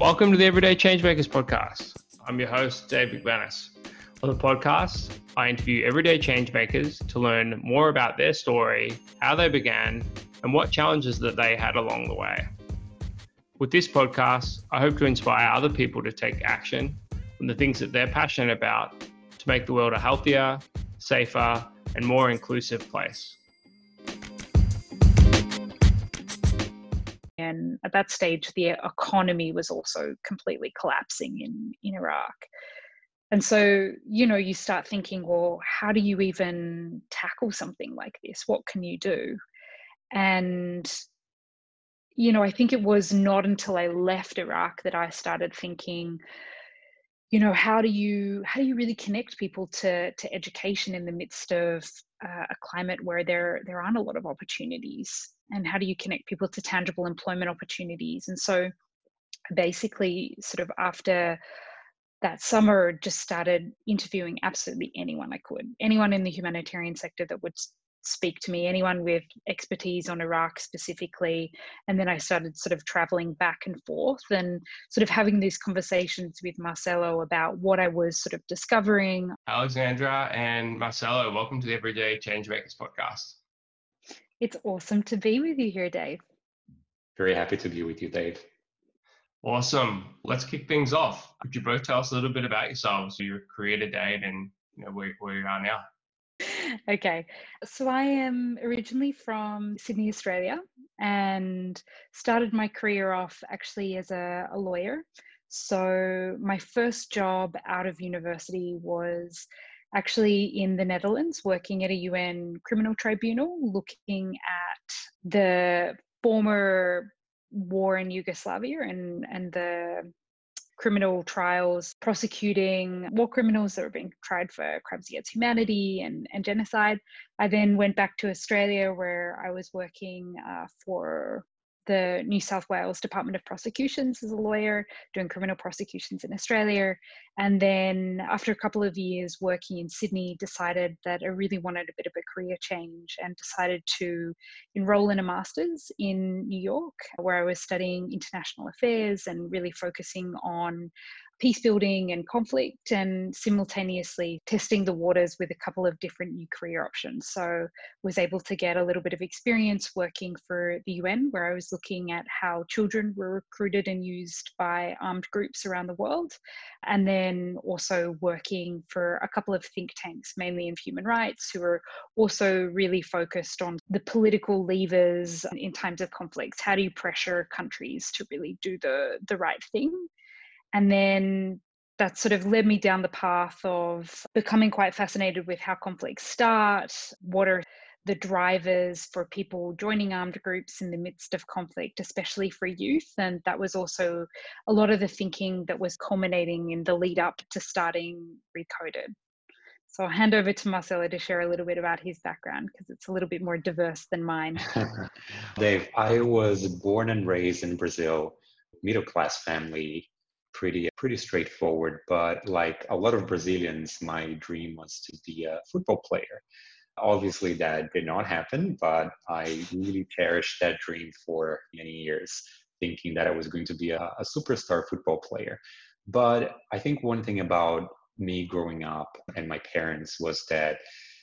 Welcome to the Everyday Changemakers podcast. I'm your host, Dave McManus. On the podcast, I interview everyday changemakers to learn more about their story, how they began, and what challenges that they had along the way. With this podcast, I hope to inspire other people to take action on the things that they're passionate about to make the world a healthier, safer, and more inclusive place. And at that stage, the economy was also completely collapsing in Iraq. And so, you start thinking, well, how do you even tackle something like this? What can you do? And, I think it was not until I left Iraq that I started thinking, how do you really connect people to education in the midst of a climate where there aren't a lot of opportunities? And how do you connect people to tangible employment opportunities? And so basically, sort of after that summer, just started interviewing absolutely anyone I could, anyone in the humanitarian sector that would speak to me, anyone with expertise on Iraq specifically. And then I started sort of traveling back and forth and sort of having these conversations with Marcelo about what I was sort of discovering. Alexandra and Marcelo, welcome to the Everyday Changemakers podcast. It's awesome to be with you here, Dave. Very happy to be with you, Dave. Awesome. Let's kick things off. Could you both tell us a little bit about yourselves, your career to date, and where you are now? Okay, so I am originally from Sydney, Australia, and started my career off actually as a lawyer. So my first job out of university was actually in the Netherlands, working at a UN criminal tribunal, looking at the former war in Yugoslavia and the criminal trials, prosecuting war criminals that were being tried for crimes against humanity and genocide. I then went back to Australia, where I was working for the New South Wales Department of Prosecutions as a lawyer, doing criminal prosecutions in Australia. And then after a couple of years working in Sydney, decided that I really wanted a bit of a career change and decided to enroll in a master's in New York, where I was studying international affairs and really focusing on peace building and conflict, and simultaneously testing the waters with a couple of different new career options. So was able to get a little bit of experience working for the UN, where I was looking at how children were recruited and used by armed groups around the world. And then also working for a couple of think tanks, mainly in human rights, who are also really focused on the political levers in times of conflicts. How do you pressure countries to really do the right thing? And then that sort of led me down the path of becoming quite fascinated with how conflicts start. What are the drivers for people joining armed groups in the midst of conflict, especially for youth? And that was also a lot of the thinking that was culminating in the lead up to starting Recoded. So I'll hand over to Marcelo to share a little bit about his background, because it's a little bit more diverse than mine. Dave, I was born and raised in Brazil, middle-class family, pretty straightforward. But like a lot of Brazilians, my dream was to be a football player. Obviously, that did not happen, but I really cherished that dream for many years, thinking that I was going to be a superstar football player. But I think one thing about me growing up and my parents was that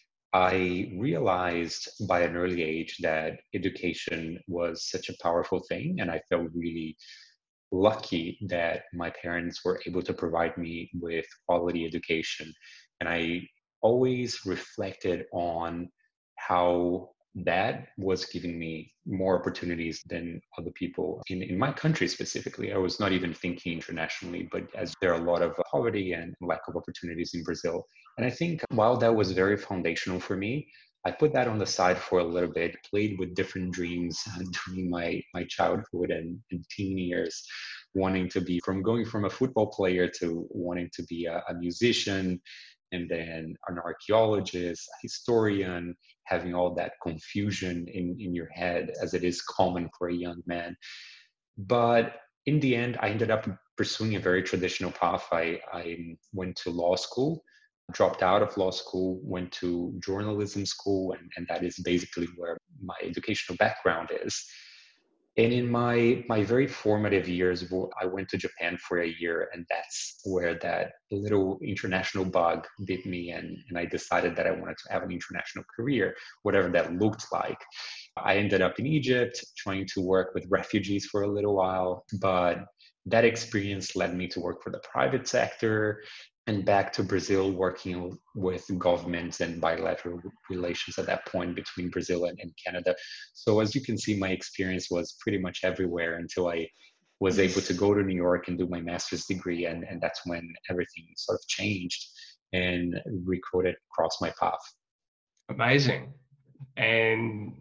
I realized by an early age that education was such a powerful thing, and I felt really lucky that my parents were able to provide me with quality education. And I always reflected on how that was giving me more opportunities than other people in my country specifically. I was not even thinking internationally, but as there are a lot of poverty and lack of opportunities in Brazil. And I think while that was very foundational for me, I put that on the side for a little bit, played with different dreams during my childhood and teen years, wanting to be going from a football player to wanting to be a musician, and then an archaeologist, a historian, having all that confusion in your head, as it is common for a young man. But in the end, I ended up pursuing a very traditional path. I went to law school, dropped out of law school, went to journalism school, and that is basically where my educational background is. And in my very formative years, I went to Japan for a year, and that's where that little international bug bit me, and I decided that I wanted to have an international career, whatever that looked like. I ended up in Egypt trying to work with refugees for a little while, but that experience led me to work for the private sector and back to Brazil, working with governments and bilateral relations at that point between Brazil and Canada. So as you can see, my experience was pretty much everywhere until I was able to go to New York and do my master's degree. And that's when everything sort of changed and Recoded crossed my path. Amazing. And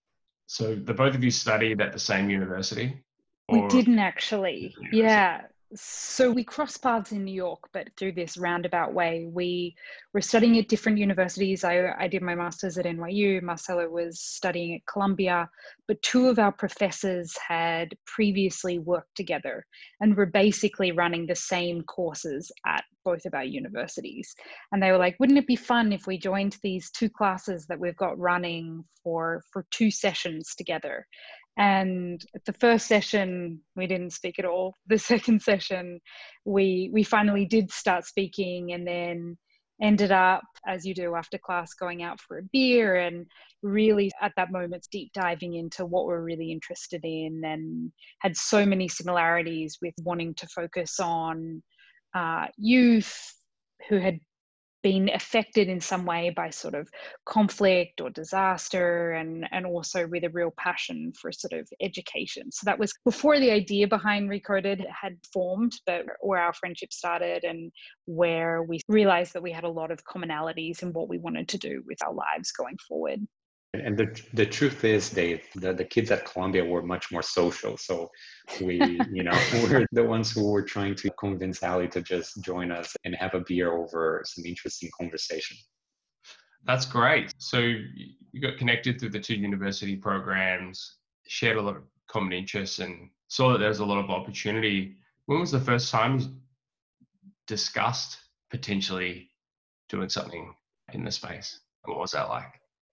so the both of you studied at the same university? We didn't actually. Yeah. So we crossed paths in New York, but through this roundabout way. We were studying at different universities. I did my master's at NYU. Marcelo was studying at Columbia, but two of our professors had previously worked together and were basically running the same courses at both of our universities. And they were like, wouldn't it be fun if we joined these two classes that we've got running for 2 sessions together? And the first session, we didn't speak at all. The second session, we finally did start speaking, and then ended up, as you do after class, going out for a beer, and really at that moment deep diving into what we're really interested in, and had so many similarities with wanting to focus on youth who had been affected in some way by sort of conflict or disaster, and also with a real passion for sort of education. So that was before the idea behind Recoded had formed, but where our friendship started and where we realized that we had a lot of commonalities in what we wanted to do with our lives going forward. And the truth is, Dave, the kids at Columbia were much more social. So we, we're the ones who were trying to convince Ali to just join us and have a beer over some interesting conversation. That's great. So you got connected through the two university programs, shared a lot of common interests, and saw that there was a lot of opportunity. When was the first time you discussed potentially doing something in the space? And what was that like?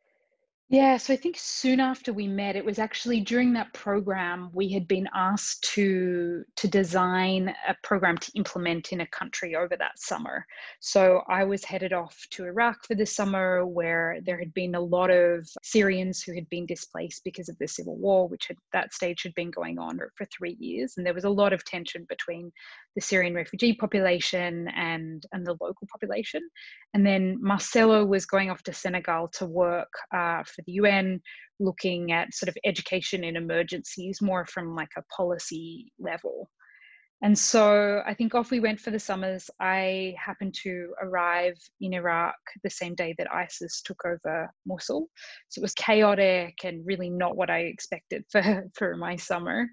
Yeah, so I think soon after we met, it was actually during that program we had been asked to design a program to implement in a country over that summer. So I was headed off to Iraq for the summer, where there had been a lot of Syrians who had been displaced because of the civil war, which at that stage had been going on for 3 years. And there was a lot of tension between the Syrian refugee population and the local population. And then Marcelo was going off to Senegal to work for the UN, looking at sort of education in emergencies, more from like a policy level. And so I think off we went for the summers. I happened to arrive in Iraq the same day that ISIS took over Mosul. So it was chaotic and really not what I expected for my summer.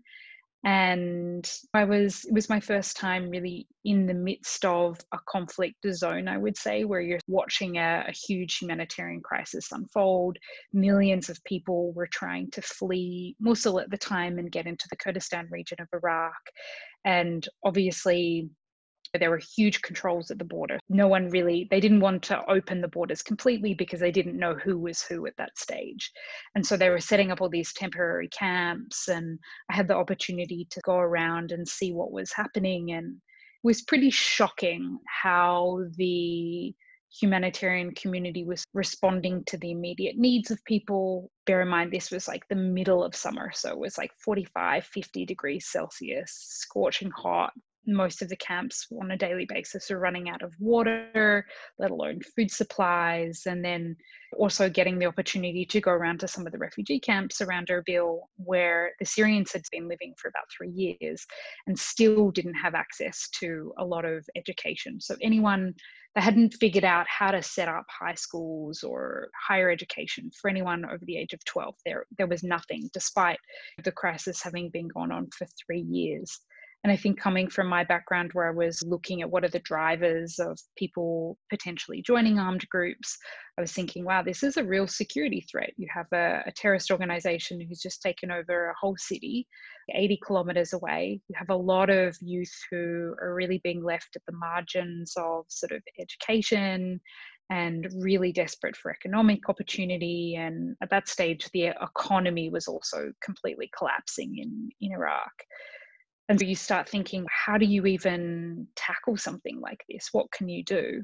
And it was my first time really in the midst of a conflict zone, I would say, where you're watching a huge humanitarian crisis unfold. Millions of people were trying to flee Mosul at the time and get into the Kurdistan region of Iraq. And obviously, there were huge controls at the border. They didn't want to open the borders completely because they didn't know who was who at that stage. And so they were setting up all these temporary camps, and I had the opportunity to go around and see what was happening. And it was pretty shocking how the humanitarian community was responding to the immediate needs of people. Bear in mind, this was like the middle of summer. So it was like 45, 50 degrees Celsius, scorching hot. Most of the camps on a daily basis are running out of water, let alone food supplies. And then also getting the opportunity to go around to some of the refugee camps around Erbil, where the Syrians had been living for about 3 years and still didn't have access to a lot of education. So anyone that hadn't figured out how to set up high schools or higher education for anyone over the age of 12, there was nothing, despite the crisis having been going on for 3 years. And I think coming from my background, where I was looking at what are the drivers of people potentially joining armed groups, I was thinking, wow, this is a real security threat. You have a terrorist organization who's just taken over a whole city, 80 kilometers away. You have a lot of youth who are really being left at the margins of sort of education and really desperate for economic opportunity. And at that stage, the economy was also completely collapsing in Iraq. And so you start thinking, how do you even tackle something like this? What can you do?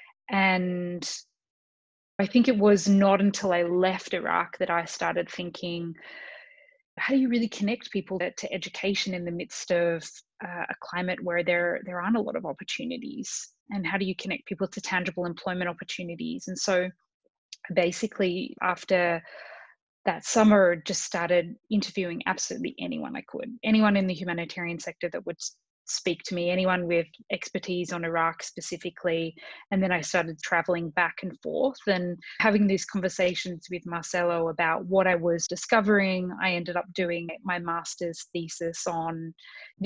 And I think it was not until I left Iraq that I started thinking, how do you really connect people to education in the midst of a climate where there aren't a lot of opportunities? And how do you connect people to tangible employment opportunities? And so basically, after that summer, just started interviewing absolutely anyone I could, anyone in the humanitarian sector that would speak to me, anyone with expertise on Iraq specifically. And then I started traveling back and forth and having these conversations with Marcelo about what I was discovering. I ended up doing my master's thesis on the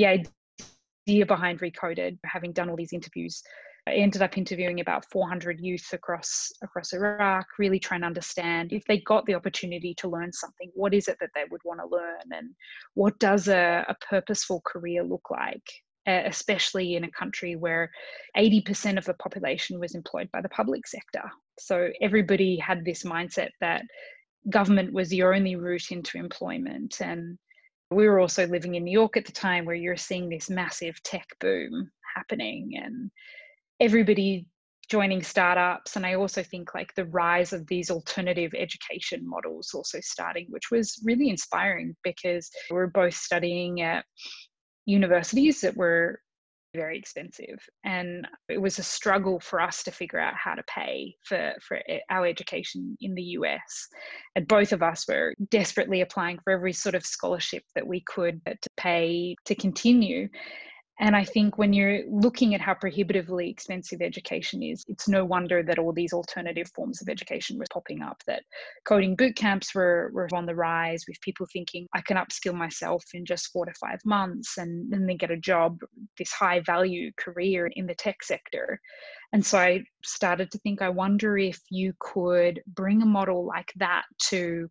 idea behind Recoded, having done all these interviews. I ended up interviewing about 400 youth across Iraq, really trying to understand if they got the opportunity to learn something, what is it that they would want to learn, and what does a purposeful career look like, especially in a country where 80% of the population was employed by the public sector. So everybody had this mindset that government was the only route into employment. And we were also living in New York at the time, where you're seeing this massive tech boom happening and everybody joining startups. And I also think like the rise of these alternative education models also starting, which was really inspiring because we were both studying at universities that were very expensive. And it was a struggle for us to figure out how to pay for our education in the US. And both of us were desperately applying for every sort of scholarship that we could to pay to continue. And I think when you're looking at how prohibitively expensive education is, it's no wonder that all these alternative forms of education were popping up, that coding boot camps were on the rise, with people thinking, I can upskill myself in just 4 to 5 months and then get a job, this high value career in the tech sector. And so I started to think, I wonder if you could bring a model like that to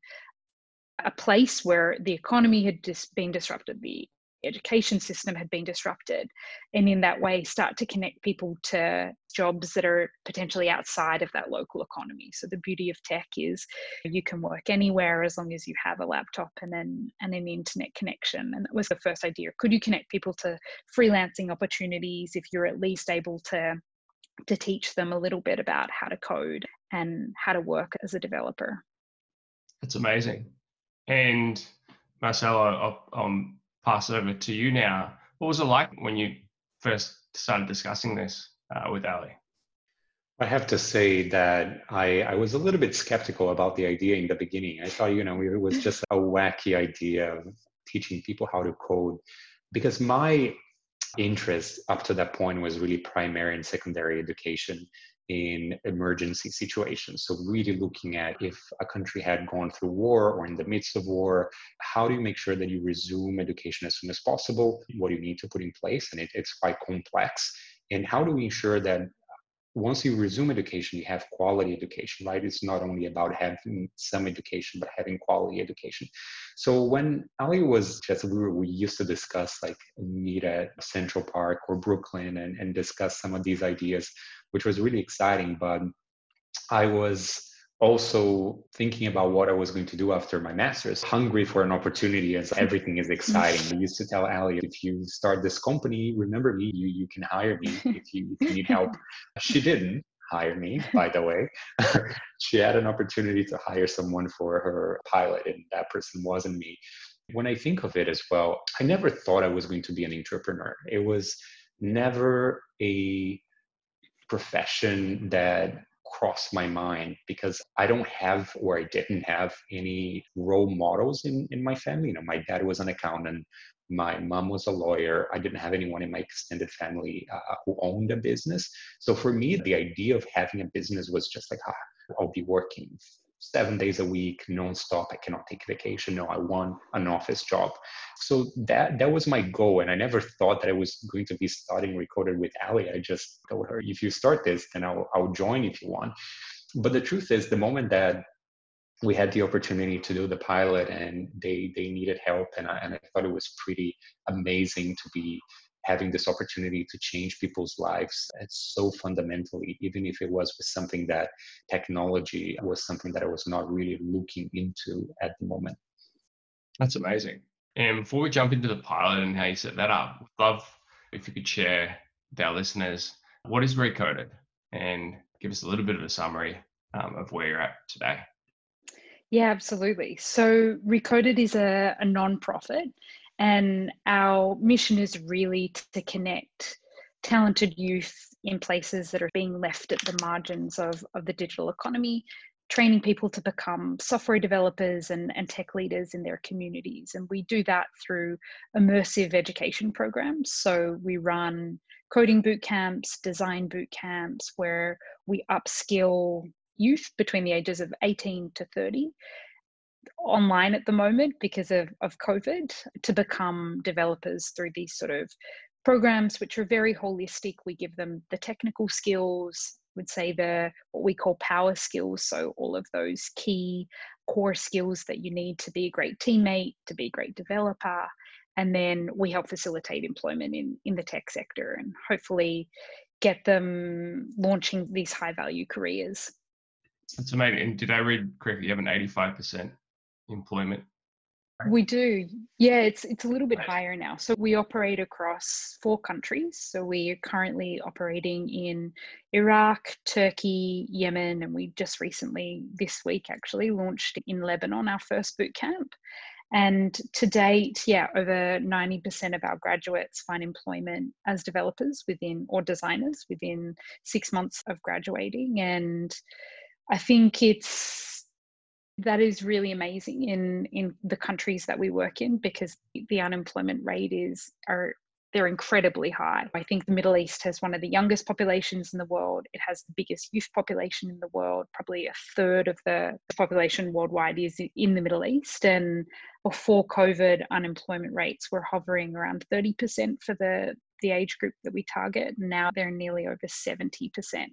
a place where the economy had just been disrupted, the education system had been disrupted, and in that way start to connect people to jobs that are potentially outside of that local economy. So the beauty of tech is you can work anywhere as long as you have a laptop and an internet connection. And that was the first idea. Could you connect people to freelancing opportunities if you're at least able to teach them a little bit about how to code and how to work as a developer? That's amazing. And Marcelo, I'll pass it over to you now. What was it like when you first started discussing this with Ali? I have to say that I was a little bit skeptical about the idea in the beginning. I thought, it was just a wacky idea of teaching people how to code, because my interest up to that point was really primary and secondary education in emergency situations. So really looking at if a country had gone through war or in the midst of war, how do you make sure that you resume education as soon as possible? What do you need to put in place? And it's quite complex. And how do we ensure that once you resume education, you have quality education, right? It's not only about having some education, but having quality education. So when Ali was just, we used to discuss, like, meet at Central Park or Brooklyn and discuss some of these ideas, which was really exciting. But I was also thinking about what I was going to do after my master's, hungry for an opportunity, as everything is exciting. I used to tell Ali, if you start this company, remember me, you can hire me if you need help. She didn't hire me, by the way. She had an opportunity to hire someone for her pilot, and that person wasn't me. When I think of it as well, I never thought I was going to be an entrepreneur. It was never a profession that crossed my mind, because I don't have, or I didn't have, any role models in my family. My dad was an accountant. My mom was a lawyer. I didn't have anyone in my extended family who owned a business. So for me, the idea of having a business was just like, I'll be working 7 days a week, nonstop. I cannot take vacation. No, I want an office job. So that was my goal. And I never thought that I was going to be starting Recoded with Ali. I just told her, if you start this, then I'll join if you want. But the truth is, the moment that we had the opportunity to do the pilot and they needed help, and I thought it was pretty amazing to be having this opportunity to change people's lives. It's so fundamentally, even if it was with something that technology was something that I was not really looking into at the moment. That's amazing. And before we jump into the pilot and how you set that up, I'd love if you could share with our listeners, what is Recoded? And give us a little bit of a summary of where you're at today. Yeah, absolutely. So Recoded is a non-profit, and our mission is really to connect talented youth in places that are being left at the margins of the digital economy, training people to become software developers and tech leaders in their communities. And we do that through immersive education programs. So we run coding boot camps, design boot camps, where we upskill youth between the ages of 18 to 30 online at the moment because of COVID to become developers through these sort of programs, which are very holistic. We give them the technical skills, would say what we call power skills. So all of those key core skills that you need to be a great teammate, to be a great developer. And then we help facilitate employment in the tech sector and hopefully get them launching these high value careers. That's amazing. And did I read correctly? You have an 85% employment. We do. Yeah, it's a little bit higher now. So we operate across 4 countries. So we are currently operating in Iraq, Turkey, Yemen, and we just recently, this week actually, launched in Lebanon, our first boot camp. And to date, over 90% of our graduates find employment as developers or designers within 6 months of graduating. And I think that is really amazing in the countries that we work in, because the unemployment rate they're incredibly high. I think the Middle East has one of the youngest populations in the world. It has the biggest youth population in the world. Probably a third of the population worldwide is in the Middle East. And before COVID, unemployment rates were hovering around 30% for the age group that we target. Now they're nearly over 70%.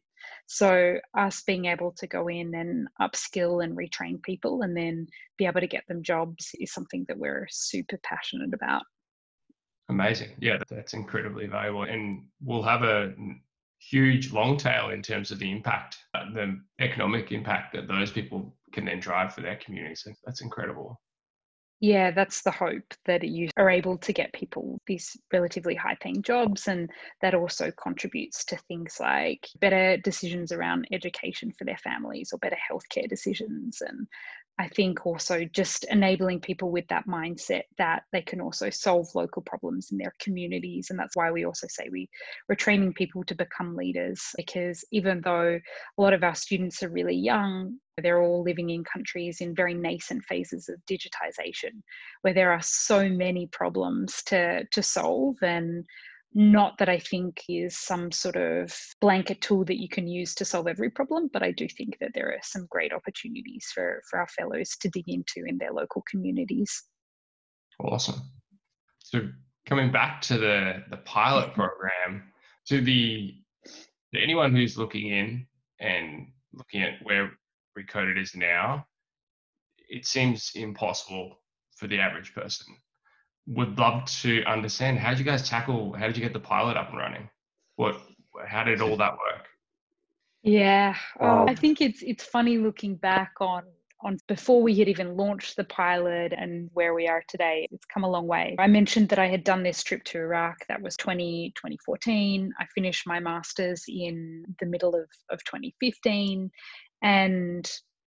So us being able to go in and upskill and retrain people and then be able to get them jobs is something that we're super passionate about. Amazing. Yeah, that's incredibly valuable. And we'll have a huge long tail in terms of the impact, the economic impact that those people can then drive for their community. So that's incredible. Yeah, that's the hope, that you are able to get people these relatively high paying jobs, and that also contributes to things like better decisions around education for their families or better healthcare decisions. And I think also just enabling people with that mindset that they can also solve local problems in their communities. And that's why we also say we're training people to become leaders, because even though a lot of our students are really young, they're all living in countries in very nascent phases of digitization, where there are so many problems to solve. And not that I think is some sort of blanket tool that you can use to solve every problem, but I do think that there are some great opportunities for our fellows to dig into in their local communities. Awesome. So coming back to the pilot program, to anyone who's looking in and looking at where Recoded is now, it seems impossible for the average person. Would love to understand, how did you get the pilot up and running? How did all that work? Yeah, I think it's funny looking back on before we had even launched the pilot and where we are today. It's come a long way. I mentioned that I had done this trip to Iraq. That was 2014. I finished my master's in the middle of 2015. And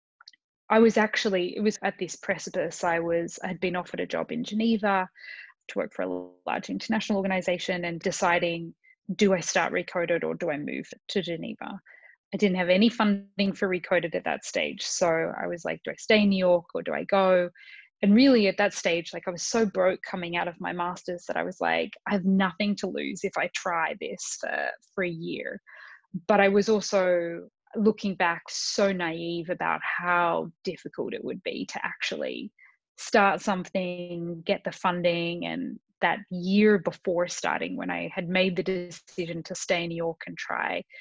it was at this precipice. I had been offered a job in Geneva to work for a large international organization, and deciding, do I start Recoded or do I move to Geneva? I didn't have any funding for Recoded at that stage. So I was like, do I stay in New York or do I go? And really at that stage, I was so broke coming out of my master's that I was like, I have nothing to lose if I try this for a year. But I was also, looking back, so naive about how difficult it would be to actually start something, get the funding. And that year before starting, when I had made the decision to stay in New York and try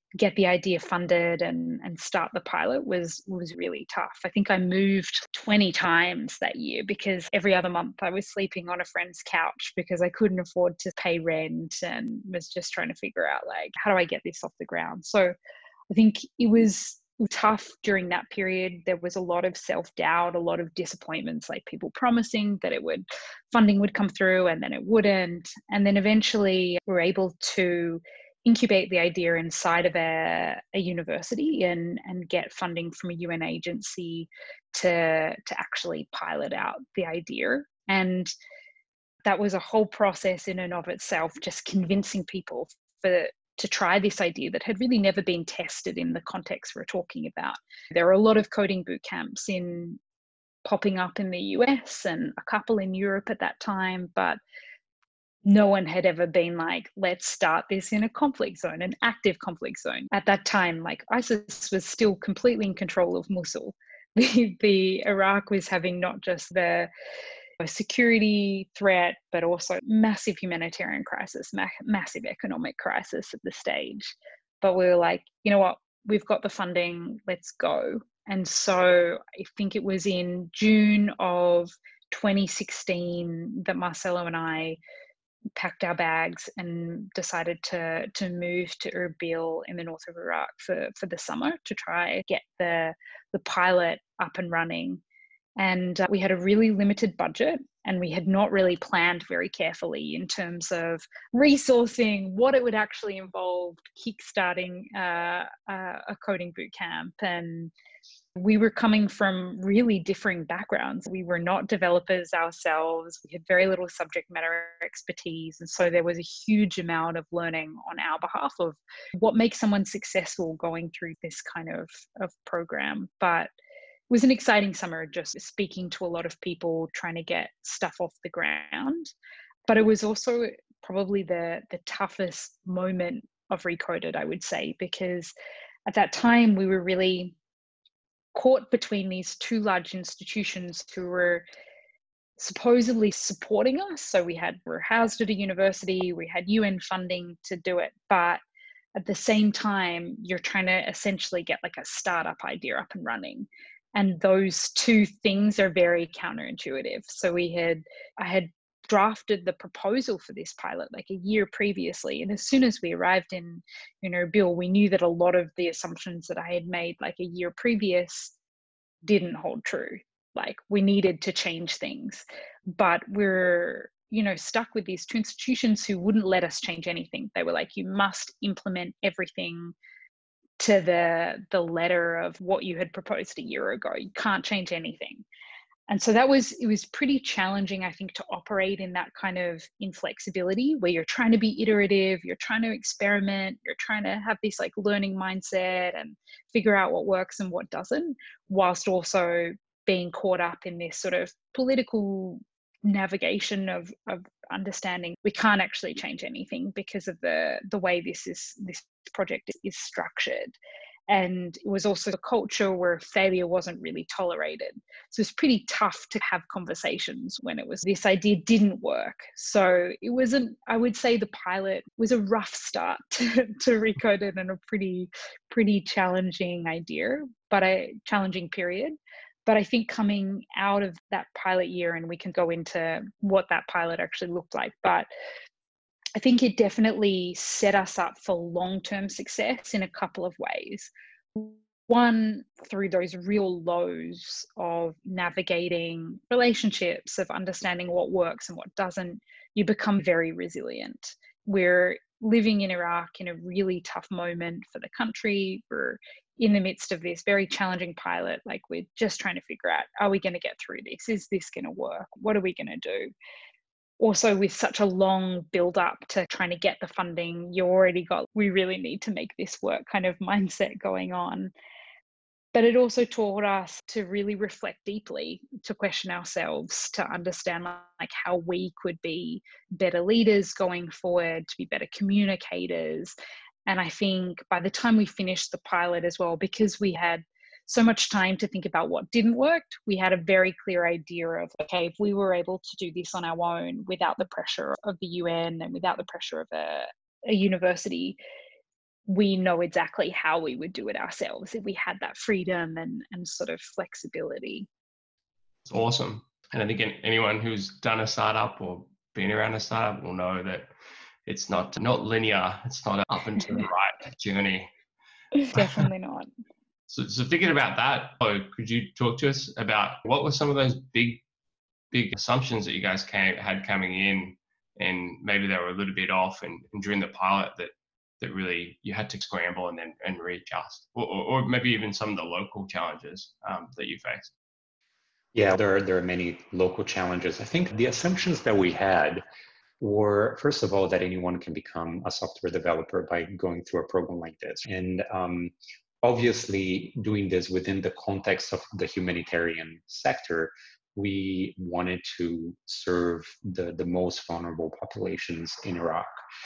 get the idea funded and start the pilot was really tough. I think I moved 20 times that year because every other month I was sleeping on a friend's couch because I couldn't afford to pay rent and was just trying to figure out, like, how do I get this off the ground? So I think it was tough during that period. There was a lot of self-doubt, a lot of disappointments, like people promising that funding would come through and then it wouldn't. And then eventually we were able to incubate the idea inside of a university and get funding from a UN agency to actually pilot out the idea. And that was a whole process in and of itself, just convincing people to try this idea that had really never been tested in the context we're talking about. There are a lot of coding boot camps popping up in the US and a couple in Europe at that time, but no one had ever been like, let's start this in a conflict zone, an active conflict zone. At that time, like, ISIS was still completely in control of Mosul. The Iraq was having not just the security threat, but also massive humanitarian crisis, massive economic crisis at the stage. But we were like, you know what, we've got the funding, let's go. And so I think it was in June of 2016 that Marcelo and I packed our bags and decided to move to Erbil in the north of Iraq for the summer to try get the pilot up and running. And we had a really limited budget, and we had not really planned very carefully in terms of resourcing, what it would actually involve, kickstarting a coding boot camp. And we were coming from really differing backgrounds. We were not developers ourselves. We had very little subject matter expertise. And so there was a huge amount of learning on our behalf of what makes someone successful going through this kind of program. But it was an exciting summer, just speaking to a lot of people, trying to get stuff off the ground. But it was also probably the toughest moment of Recoded, I would say, because at that time we were really caught between these two large institutions who were supposedly supporting us. So we were housed at a university, we had UN funding to do it, but at the same time, you're trying to essentially get like a startup idea up and running. And those two things are very counterintuitive. So I had drafted the proposal for this pilot like a year previously. And as soon as we arrived in Erbil, we knew that a lot of the assumptions that I had made like a year previous didn't hold true. Like, we needed to change things. But we're, stuck with these two institutions who wouldn't let us change anything. They were like, you must implement everything to the letter of what you had proposed a year ago. You can't change anything. And so it was pretty challenging, I think, to operate in that kind of inflexibility where you're trying to be iterative, you're trying to experiment, you're trying to have this like learning mindset and figure out what works and what doesn't, whilst also being caught up in this sort of political navigation of understanding we can't actually change anything because of the way this project is structured. And it was also a culture where failure wasn't really tolerated. So it's pretty tough to have conversations when this idea didn't work. So it wasn't, I would say the pilot was a rough start to Recoded and a pretty challenging idea, but a challenging period. But I think coming out of that pilot year, and we can go into what that pilot actually looked like, but I think it definitely set us up for long-term success in a couple of ways. One, through those real lows of navigating relationships, of understanding what works and what doesn't, you become very resilient. We're living in Iraq in a really tough moment for the country. We're in the midst of this very challenging pilot. Like, we're just trying to figure out, are we going to get through this? Is this going to work? What are we going to do? Also, with such a long build up to trying to get the funding, you already got, we really need to make this work kind of mindset going on. But it also taught us to really reflect deeply, to question ourselves, to understand like how we could be better leaders going forward, to be better communicators. And I think by the time we finished the pilot as well, because we had so much time to think about what didn't work, we had a very clear idea of, okay, if we were able to do this on our own without the pressure of the UN and without the pressure of a university, we know exactly how we would do it ourselves if we had that freedom and sort of flexibility. It's awesome. And I think anyone who's done a startup or been around a startup will know that it's not linear. It's not an up and to the right journey. Definitely not. So thinking about that, could you talk to us about what were some of those big assumptions that you guys had coming in, and maybe they were a little bit off, and during the pilot that really you had to scramble and readjust, or maybe even some of the local challenges that you faced? Yeah, there are many local challenges. I think the assumptions that we had were, first of all, that anyone can become a software developer by going through a program like this. And obviously, doing this within the context of the humanitarian sector, we wanted to serve the most vulnerable populations in Iraq.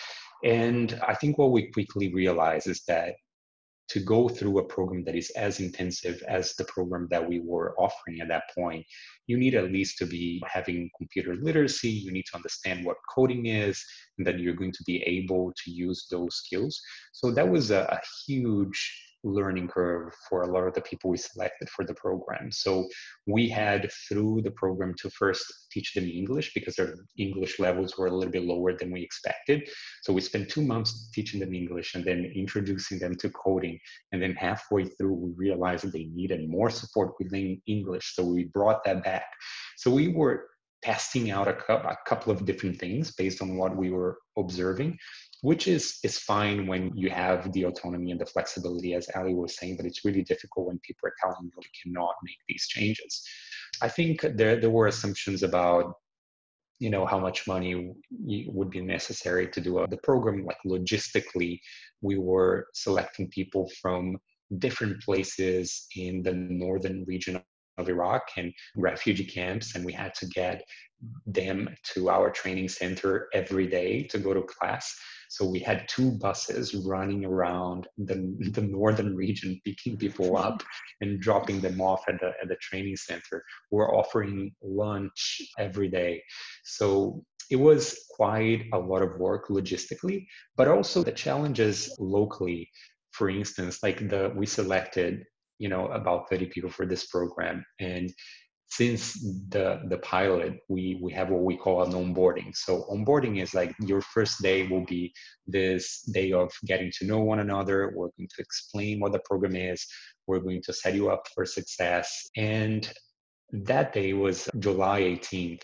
And I think what we quickly realized is that to go through a program that is as intensive as the program that we were offering at that point, you need at least to be having computer literacy, you need to understand what coding is, and that you're going to be able to use those skills. So that was a huge learning curve for a lot of the people we selected for the program. So we had through the program to first teach them English because their English levels were a little bit lower than we expected. So we spent 2 months teaching them English and then introducing them to coding. And then halfway through, we realized that they needed more support within English. So we brought that back. So we were testing out a couple of different things based on what we were observing, which is fine when you have the autonomy and the flexibility, as Ali was saying, but it's really difficult when people are telling you you cannot make these changes. I think there were assumptions about how much money would be necessary to do the program. Like logistically, we were selecting people from different places in the northern region of Iraq and refugee camps, and we had to get them to our training center every day to go to class. So we had 2 buses running around the northern region, picking people up and dropping them off at the training center. We're offering lunch every day. So it was quite a lot of work logistically, but also the challenges locally. For instance, like we selected, about 30 people for this program. And since the pilot, we have what we call an onboarding. So onboarding is like your first day will be this day of getting to know one another. We're going to explain what the program is. We're going to set you up for success. And that day was July 18th,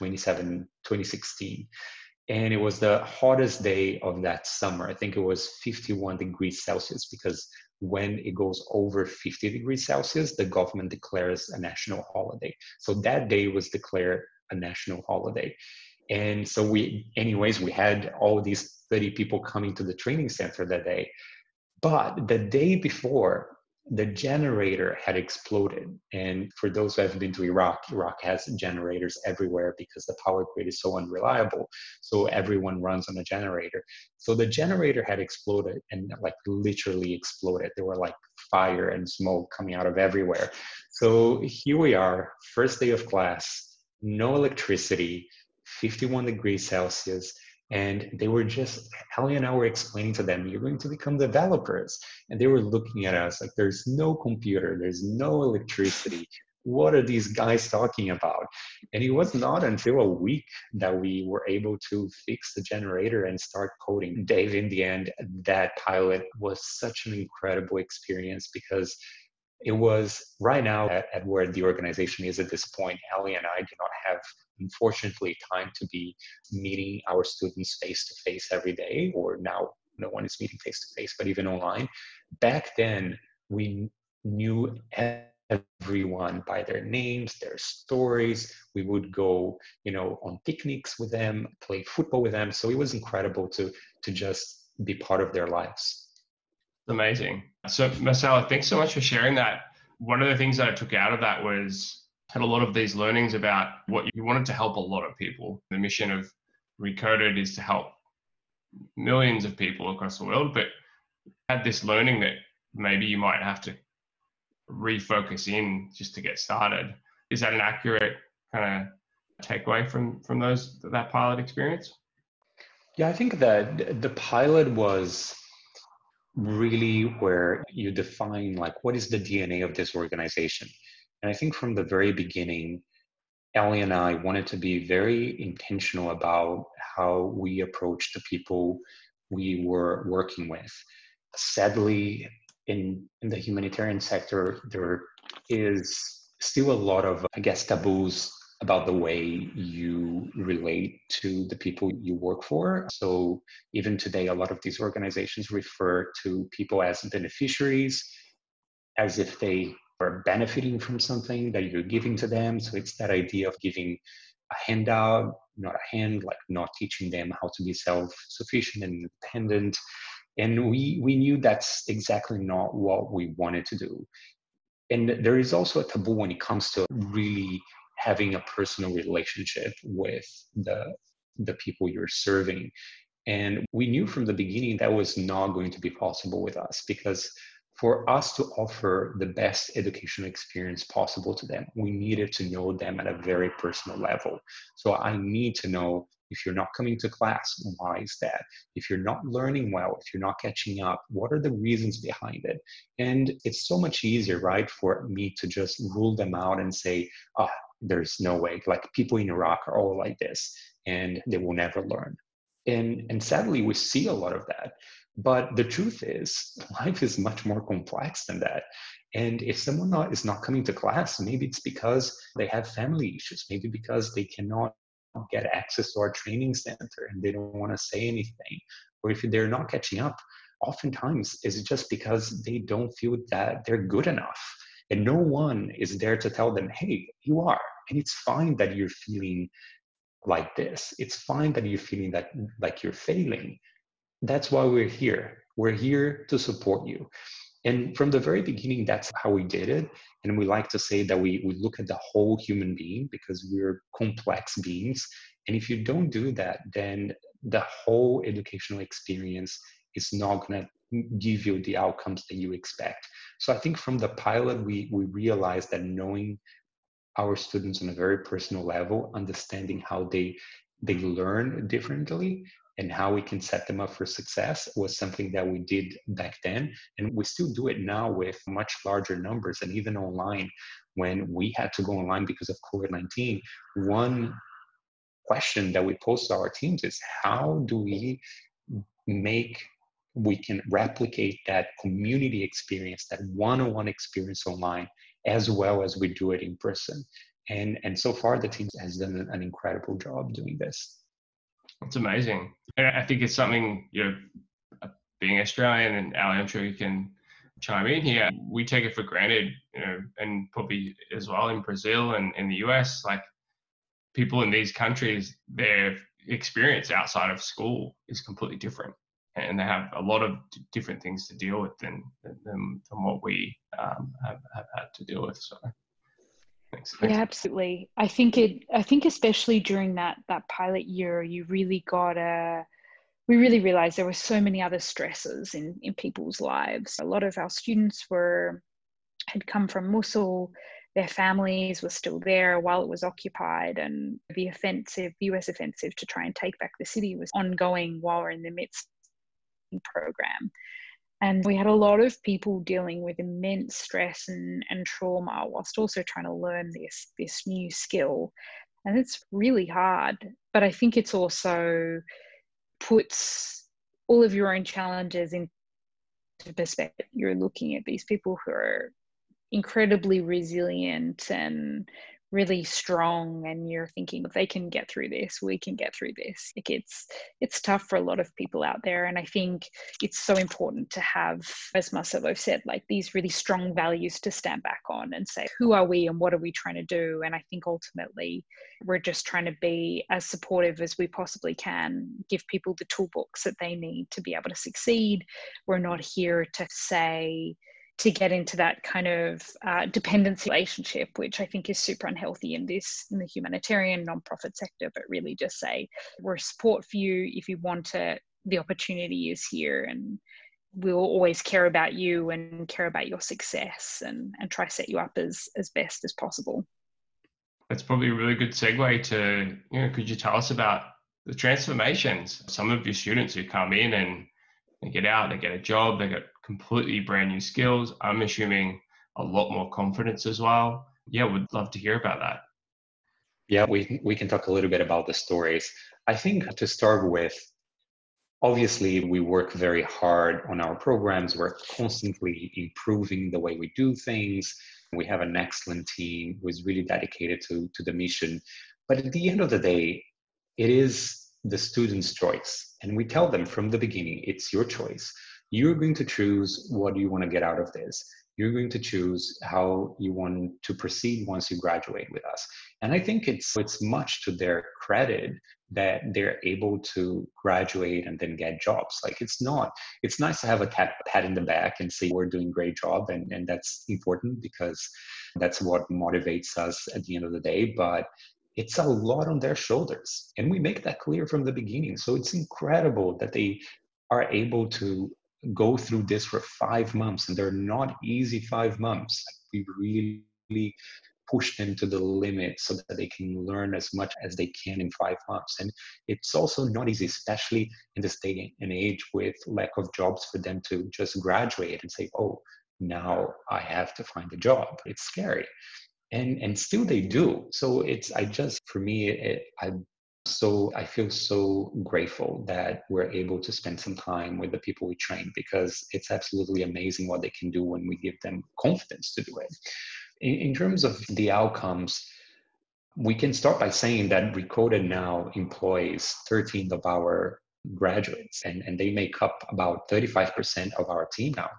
2016. And it was the hottest day of that summer. I think it was 51 degrees Celsius, because when it goes over 50 degrees Celsius, the government declares a national holiday. So that day was declared a national holiday. And so we had all these 30 people coming to the training center that day. But the day before, the generator had exploded. And for those who have been to Iraq has generators everywhere because the power grid is so unreliable. So everyone runs on a generator. So the generator had exploded and like literally exploded. There were like fire and smoke coming out of everywhere. So here we are, first day of class, no electricity, 51 degrees Celsius. And they were Ali and I were explaining to them, you're going to become developers. And they were looking at us like, there's no computer, there's no electricity. What are these guys talking about? And it was not until a week that we were able to fix the generator and start coding. Dave, in the end, that pilot was such an incredible experience because it was right now at where the organization is at this point. Ali and I do not have, unfortunately, time to be meeting our students face to face every day, or now no one is meeting face to face, but even online. Back then, we knew everyone by their names, their stories. We would go, on picnics with them, play football with them. So it was incredible to just be part of their lives. Amazing. So Marcelo, thanks so much for sharing that. One of the things that I took out of that was had a lot of these learnings about what you wanted to help a lot of people. The mission of Recoded is to help millions of people across the world, but had this learning that maybe you might have to refocus in just to get started. Is that an accurate kind of takeaway from that pilot experience? Yeah, I think that the pilot was really where you define like what is the DNA of this organization. And I think from the very beginning, Ellie and I wanted to be very intentional about how we approach the people we were working with. Sadly, in the humanitarian sector, there is still a lot of, I guess, taboos about the way you relate to the people you work for. So even today, a lot of these organizations refer to people as beneficiaries, as if they are benefiting from something that you're giving to them. So it's that idea of giving a handout, not a hand, like not teaching them how to be self-sufficient and independent. And we knew that's exactly not what we wanted to do. And there is also a taboo when it comes to really having a personal relationship with the people you're serving. And we knew from the beginning that was not going to be possible with us, because for us to offer the best educational experience possible to them, we needed to know them at a very personal level. So I need to know, if you're not coming to class, why is that? If you're not learning well, if you're not catching up, what are the reasons behind it? And it's so much easier, right, for me to just rule them out and say, oh, there's no way, like people in Iraq are all like this and they will never learn. And sadly, we see a lot of that. But the truth is, life is much more complex than that. And if someone is not coming to class, maybe it's because they have family issues, maybe because they cannot get access to our training center and they don't want to say anything. Or if they're not catching up, oftentimes it's just because they don't feel that they're good enough. And no one is there to tell them, hey, you are. And it's fine that you're feeling like this. It's fine that you're feeling that like you're failing. That's why we're here. We're here to support you. And from the very beginning, that's how we did it. And we like to say that we look at the whole human being, because we're complex beings. And if you don't do that, then the whole educational experience is not going to give you the outcomes that you expect. So I think from the pilot, we realized that knowing our students on a very personal level, understanding how they learn differently and how we can set them up for success was something that we did back then. And we still do it now with much larger numbers. And even online, when we had to go online because of COVID-19, one question that we post to our teams is, how do we can replicate that community experience, that one-on-one experience online, as well as we do it in person? And so far, the team has done an incredible job doing this. It's amazing. And I think it's something, being Australian, and Ali, I'm sure you can chime in here, we take it for granted, and probably as well in Brazil and in the US, like people in these countries, their experience outside of school is completely different. And they have a lot of different things to deal with than what we have had to deal with. So, thanks. Yeah, absolutely. I think especially during that pilot year, we really realized there were so many other stresses in people's lives. A lot of our students had come from Mosul. Their families were still there while it was occupied, and the US offensive to try and take back the city was ongoing while we're in the midst program. And we had a lot of people dealing with immense stress and trauma whilst also trying to learn this new skill. And it's really hard, but I think it's also puts all of your own challenges into perspective. You're looking at these people who are incredibly resilient and really strong, and you're thinking, if they can get through this, we can get through this. Like it's tough for a lot of people out there, and I think it's so important to have, as Marcelo said, like these really strong values to stand back on and say, who are we and what are we trying to do? And I think ultimately we're just trying to be as supportive as we possibly can, give people the toolbox that they need to be able to succeed. We're not here to get into that kind of dependency relationship, which I think is super unhealthy in the humanitarian nonprofit sector, but really just say, we're support for you. If you want it, the opportunity is here, and we'll always care about you and care about your success and try to set you up as best as possible. That's probably a really good segue to, could you tell us about the transformations? Some of your students who come in and they get out, they get a job, they got completely brand new skills. I'm assuming a lot more confidence as well. Yeah, would love to hear about that. Yeah, we can talk a little bit about the stories. I think to start with, obviously, we work very hard on our programs. We're constantly improving the way we do things. We have an excellent team who is really dedicated to the mission. But at the end of the day, it is the student's choice. And we tell them from the beginning, it's your choice. You're going to choose what you want to get out of this. You're going to choose how you want to proceed once you graduate with us. And I think it's much to their credit that they're able to graduate and then get jobs. Like it's nice to have a pat in the back and say we're doing a great job, and that's important because that's what motivates us at the end of the day. But it's a lot on their shoulders, and we make that clear from the beginning. So it's incredible that they are able to go through this for 5 months, and they're not easy 5 months. We really push them to the limit so that they can learn as much as they can in 5 months. And it's also not easy, especially in this day and age with lack of jobs, for them to just graduate and say, oh, now I have to find a job. It's scary. And still they do. So I feel so grateful that we're able to spend some time with the people we train, because it's absolutely amazing what they can do when we give them confidence to do it. In terms of the outcomes, we can start by saying that Recoded now employs 13 of our graduates, and they make up about 35% of our team now.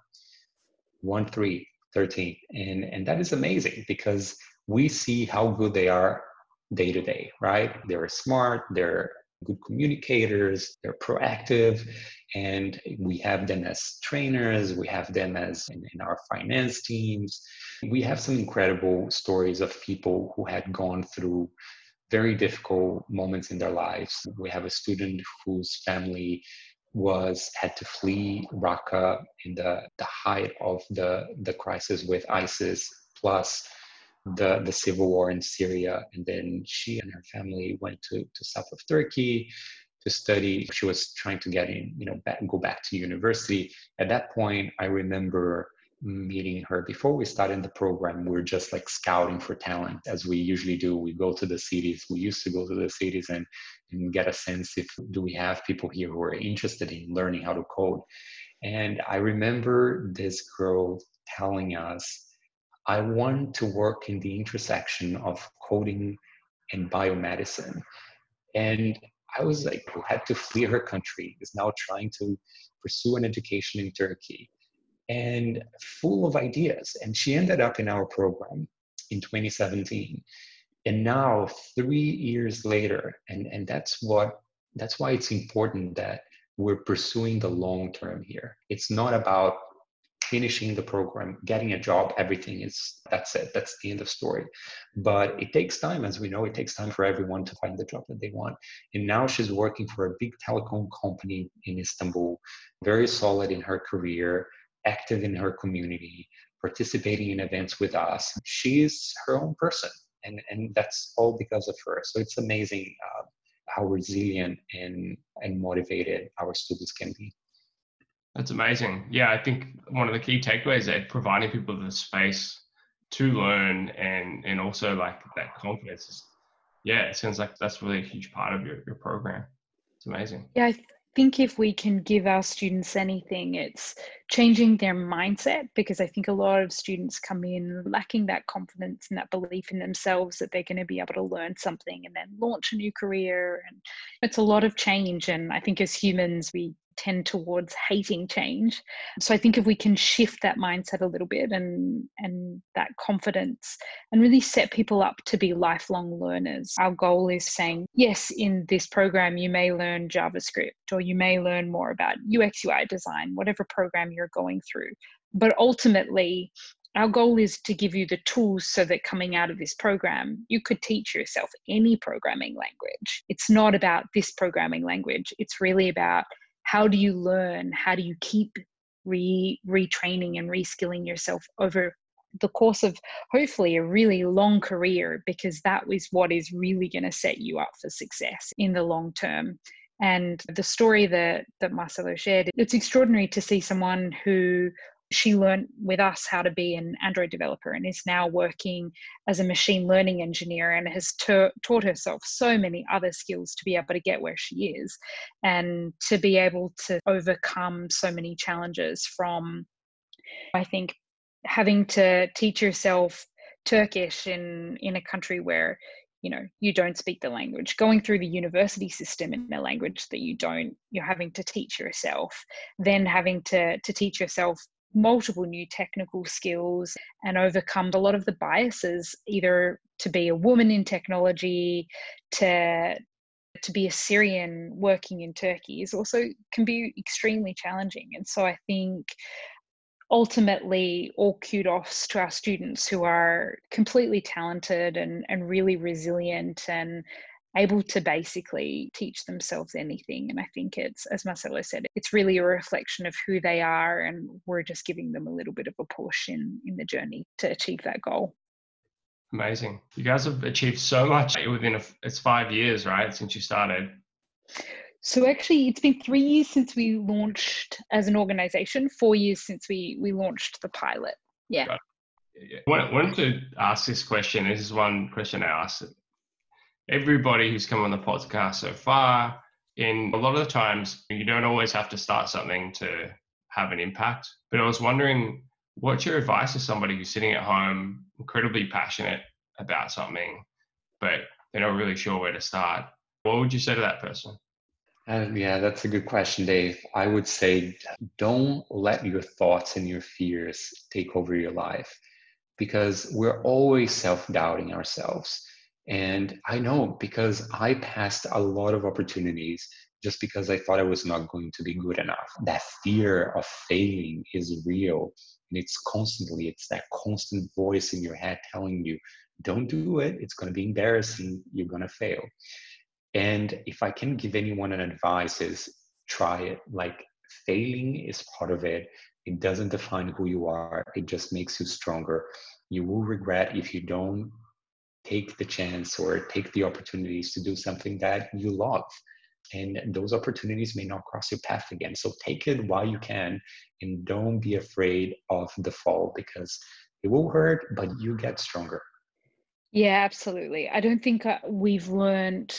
13. And that is amazing, because we see how good they are day to day, right? They're smart, they're good communicators, they're proactive, and we have them as trainers, we have them as in our finance teams. We have some incredible stories of people who had gone through very difficult moments in their lives. We have a student whose family had to flee Raqqa in the height of the crisis with ISIS, plus the civil war in Syria. And then she and her family went to south of Turkey to study. She was trying to get in, go back to university. At that point, I remember meeting her before we started the program. We were just like scouting for talent, as we usually do. We go to the cities. We used to go to the cities and get a sense if do we have people here who are interested in learning how to code. And I remember this girl telling us, I want to work in the intersection of coding and biomedicine. And I was like, who had to flee her country, is now trying to pursue an education in Turkey, and full of ideas. And she ended up in our program in 2017. And now 3 years later, and that's why it's important that we're pursuing the long term here. It's not about finishing the program, getting a job, that's it, that's the end of story. But it takes time, as we know, it takes time for everyone to find the job that they want. And now she's working for a big telecom company in Istanbul, very solid in her career, active in her community, participating in events with us. She's her own person, and that's all because of her. So it's amazing how resilient and motivated our students can be. That's amazing. Yeah, I think one of the key takeaways is providing people the space to learn and also like that confidence. It sounds like that's really a huge part of your program. It's amazing. Yeah, I think if we can give our students anything, it's changing their mindset, because I think a lot of students come in lacking that confidence and that belief in themselves that they're going to be able to learn something and then launch a new career. And it's a lot of change. And I think as humans, we tend towards hating change. So I think if we can shift that mindset a little bit and that confidence and really set people up to be lifelong learners. Our goal is saying, yes, in this program, you may learn JavaScript, or you may learn more about UX UI design, whatever program you're going through. But ultimately, our goal is to give you the tools so that coming out of this program, you could teach yourself any programming language. It's not about this programming language. It's really about how do you learn? How do you keep retraining and reskilling yourself over the course of hopefully a really long career, because that is what is really going to set you up for success in the long term. And the story that Marcelo shared, it's extraordinary to see someone who she learned with us how to be an Android developer and is now working as a machine learning engineer and has taught herself so many other skills to be able to get where she is and to be able to overcome so many challenges from, I think, having to teach yourself Turkish in a country where you don't speak the language, going through the university system in a language that you're having to teach yourself, then having to teach yourself multiple new technical skills and overcome a lot of the biases, either to be a woman in technology, to be a Syrian working in Turkey is also can be extremely challenging. And so I think ultimately all kudos to our students who are completely talented and really resilient and able to basically teach themselves anything. And I think it's, as Marcelo said, it's really a reflection of who they are, and we're just giving them a little bit of a push in the journey to achieve that goal. Amazing. You guys have achieved so much within it's 5 years, right, since you started? So actually, it's been 3 years since we launched as an organization, 4 years since we launched the pilot. Yeah. Right. I wanted to ask this question. This is one question I asked everybody who's come on the podcast so far. In a lot of the times, you don't always have to start something to have an impact. But I was wondering, what's your advice to somebody who's sitting at home, incredibly passionate about something, but they're not really sure where to start? What would you say to that person? Yeah, that's a good question, Dave. I would say don't let your thoughts and your fears take over your life, because we're always self-doubting ourselves. And I know, because I passed a lot of opportunities just because I thought I was not going to be good enough. That fear of failing is real. And it's that constant voice in your head telling you, don't do it. It's going to be embarrassing. You're going to fail. And if I can give anyone an advice, is try it. Like, failing is part of it. It doesn't define who you are. It just makes you stronger. You will regret if you don't take the chance or take the opportunities to do something that you love. And those opportunities may not cross your path again. So take it while you can, and don't be afraid of the fall, because it will hurt, but you get stronger. Yeah, absolutely. I don't think we've learned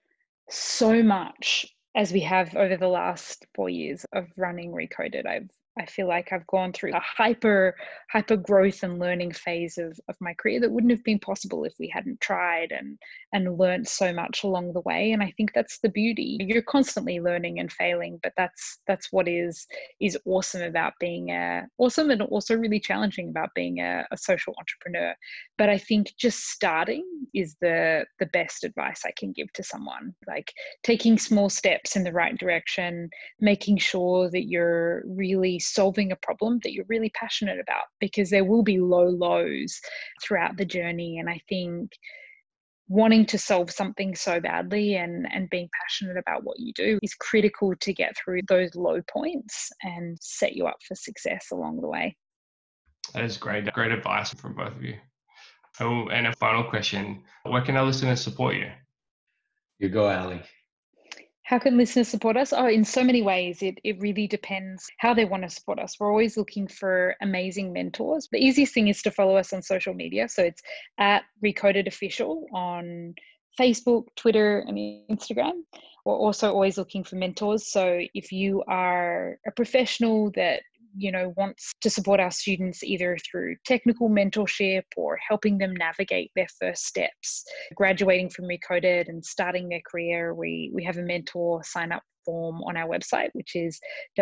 so much as we have over the last 4 years of running Recoded. I feel like I've gone through a hyper growth and learning phase of my career that wouldn't have been possible if we hadn't tried and learned so much along the way. And I think that's the beauty. You're constantly learning and failing, but that's what is awesome about being awesome, and also really challenging about being a social entrepreneur. But I think just starting is the best advice I can give to someone. Like, taking small steps in the right direction, making sure that you're really solving a problem that you're really passionate about, because there will be low lows throughout the journey. And I think wanting to solve something so badly and being passionate about what you do is critical to get through those low points and set you up for success along the way. That is great advice from both of you. Oh, and a final question, where can our listeners support you? You go, Ali. How can listeners support us? Oh, in so many ways. It really depends how they want to support us. We're always looking for amazing mentors. The easiest thing is to follow us on social media. So it's at Recoded Official on Facebook, Twitter, and Instagram. We're also always looking for mentors. So if you are a professional that wants to support our students either through technical mentorship or helping them navigate their first steps, graduating from Recoded and starting their career, we have a mentor sign up form on our website, which is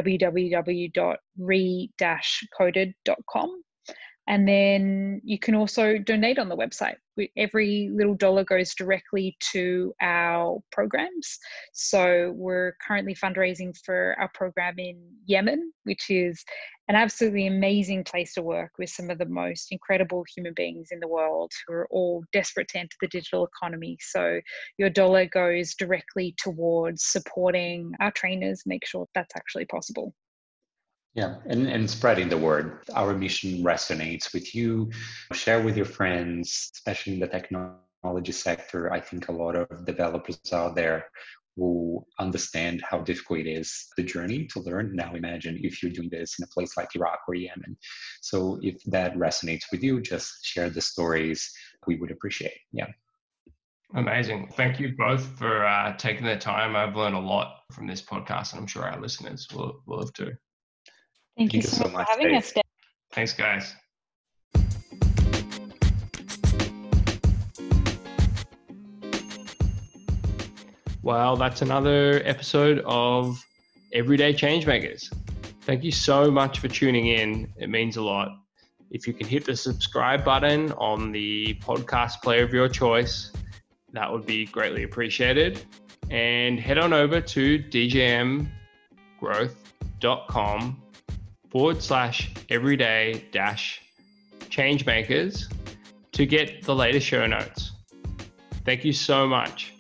www.re-coded.com. And then you can also donate on the website. Every little dollar goes directly to our programs. So we're currently fundraising for our program in Yemen, which is an absolutely amazing place to work with some of the most incredible human beings in the world who are all desperate to enter the digital economy. So your dollar goes directly towards supporting our trainers, make sure that's actually possible. Yeah, and spreading the word. Our mission resonates with you. Share with your friends, especially in the technology sector. I think a lot of developers out there will understand how difficult it is, the journey to learn. Now imagine if you're doing this in a place like Iraq or Yemen. So if that resonates with you, just share the stories. We would appreciate. Yeah. Amazing. Thank you both for taking the time. I've learned a lot from this podcast, and I'm sure our listeners will have too. Thank you so much for having Dave. us, Dave. Thanks, guys. Well, that's another episode of Everyday Changemakers. Thank you so much for tuning in. It means a lot. If you can hit the subscribe button on the podcast player of your choice, that would be greatly appreciated. And head on over to djmgrowth.com/everyday-changemakers to get the latest show notes. Thank you so much.